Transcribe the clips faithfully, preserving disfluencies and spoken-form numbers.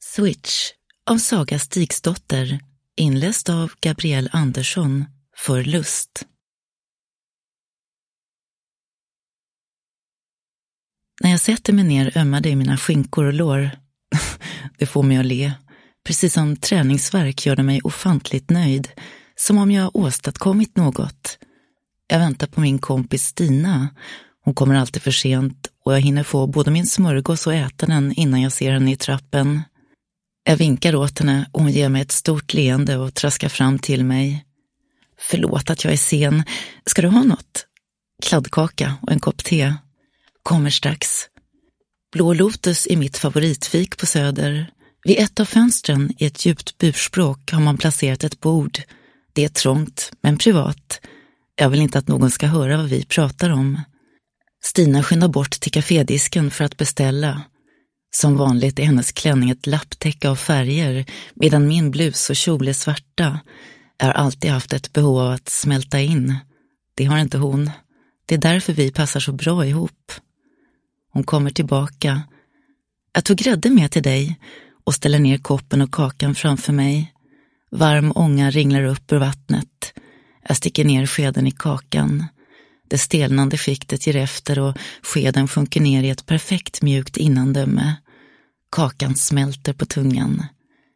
Switch av Saga Stigsdotter, inläst av Gabrielle Andersson för Lust. När jag sätter mig ner ömmar det i mina skinkor och lår. Det får mig att le. Precis som träningsverk gör det mig ofantligt nöjd, som om jag åstadkommit något. Jag väntar på min kompis Stina. Hon kommer alltid för sent och jag hinner få både min smörgås och äta den innan jag ser henne i trappen. Jag vinkar åt henne och hon ger mig ett stort leende och traskar fram till mig. Förlåt att jag är sen. Ska du ha något? Kladdkaka och en kopp te. Kommer strax. Blå Lotus är mitt favoritfik på Söder. Vid ett av fönstren i ett djupt burspråk har man placerat ett bord. Det är trångt, men privat. Jag vill inte att någon ska höra vad vi pratar om. Stina skyndar bort till kafédisken för att beställa. Som vanligt är hennes klänning ett lapptäcke av färger, medan min blus och kjol är svarta. Jag har alltid haft ett behov av att smälta in. Det har inte hon. Det är därför vi passar så bra ihop. Hon kommer tillbaka. Jag tog grädde med till dig och ställer ner koppen och kakan framför mig. Varm ånga ringlar upp ur vattnet. Jag sticker ner skeden i kakan. Det stelnande fiktet ger efter och skeden sjunker ner i ett perfekt mjukt innandöme. Kakan smälter på tungan.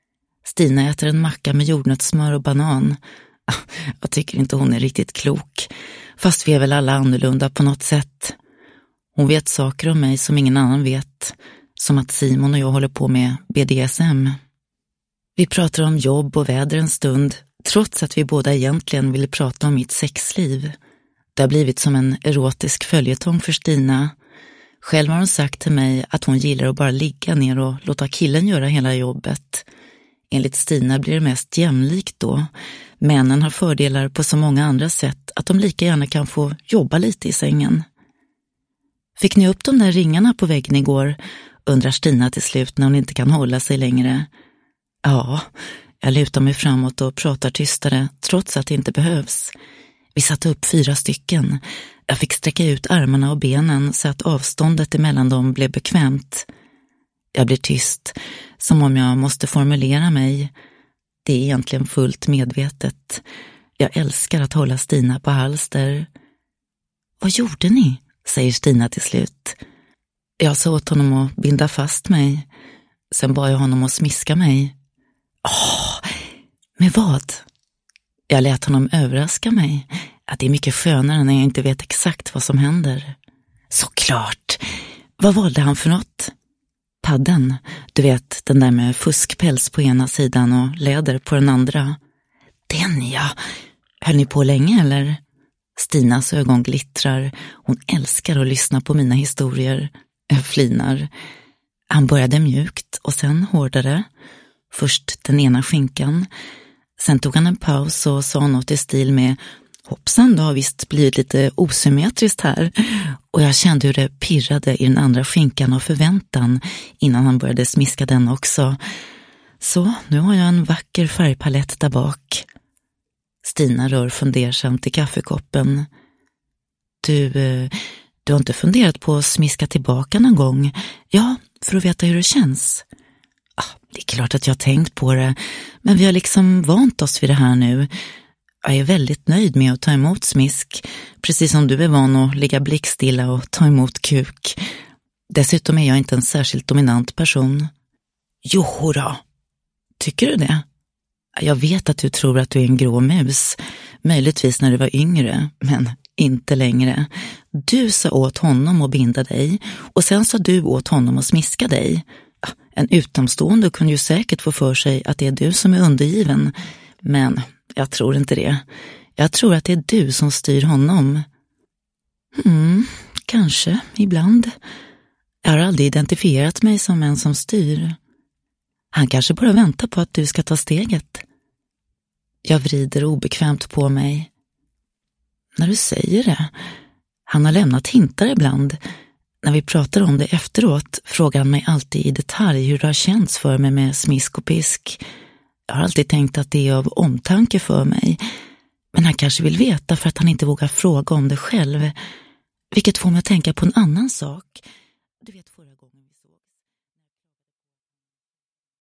Stina äter en macka med jordnötssmör och banan. Jag tycker inte hon är riktigt klok. Fast vi är väl alla annorlunda på något sätt. Hon vet saker om mig som ingen annan vet. Som att Simon och jag håller på med B D S M. Vi pratar om jobb och väder en stund, trots att vi båda egentligen ville prata om mitt sexliv. Det har blivit som en erotisk följetong för Stina. Själv har hon sagt till mig att hon gillar att bara ligga ner och låta killen göra hela jobbet. Enligt Stina blir det mest jämlikt då. Männen har fördelar på så många andra sätt att de lika gärna kan få jobba lite i sängen. Fick ni upp de där ringarna på väggen igår? Undrar Stina till slut när hon inte kan hålla sig längre. Ja, jag lutar mig framåt och pratar tystare trots att det inte behövs. Vi satte upp fyra stycken. Jag fick sträcka ut armarna och benen så att avståndet emellan dem blev bekvämt. Jag blir tyst, som om jag måste formulera mig. Det är egentligen fullt medvetet. Jag älskar att hålla Stina på halster. Vad gjorde ni? Säger Stina till slut. Jag sa åt honom att binda fast mig. Sen bad jag honom att smiska mig. Åh, med vad? Jag lät honom överraska mig. Att det är mycket skönare när jag inte vet exakt vad som händer. Såklart. Vad valde han för något? Padden. Du vet, den där med fuskpäls på ena sidan och läder på den andra. Den ja. Höll ni på länge eller? Stinas ögon glittrar. Hon älskar att lyssna på mina historier. Jag flinar. Han började mjukt och sen hårdare. Först den ena skinkan. Sen tog han en paus och sa något i stil med hoppsan, det har visst blivit lite osymmetriskt här. Och jag kände hur det pirrade i den andra skinkan av förväntan innan han började smiska den också. Så, nu har jag en vacker färgpalett där bak. Stina rör fundersamt i kaffekoppen. Du, du har inte funderat på att smiska tillbaka någon gång? Ja, för att veta hur det känns. Ah, det är klart att jag har tänkt på det, men vi har liksom vant oss vid det här nu. Jag är väldigt nöjd med att ta emot smisk, precis som du är van att ligga blickstilla och ta emot kuk. Dessutom är jag inte en särskilt dominant person. Jo då. Tycker du det? Jag vet att du tror att du är en grå mus, möjligtvis när du var yngre, men inte längre. Du sa åt honom att binda dig och sen sa du åt honom att smiska dig. En utomstående kunde ju säkert få för sig att det är du som är undergiven, men jag tror inte det. Jag tror att det är du som styr honom. Hmm, kanske, ibland. Jag har aldrig identifierat mig som en som styr. Han kanske bara väntar på att du ska ta steget. Jag vrider obekvämt på mig. När du säger det. Han har lämnat hintar ibland. När vi pratar om det efteråt frågar han mig alltid i detalj hur det har känts för mig med smisk och pisk. Jag har alltid tänkt att det är av omtanke för mig. Men han kanske vill veta för att han inte vågar fråga om det själv. Vilket får mig att tänka på en annan sak. Du vet förra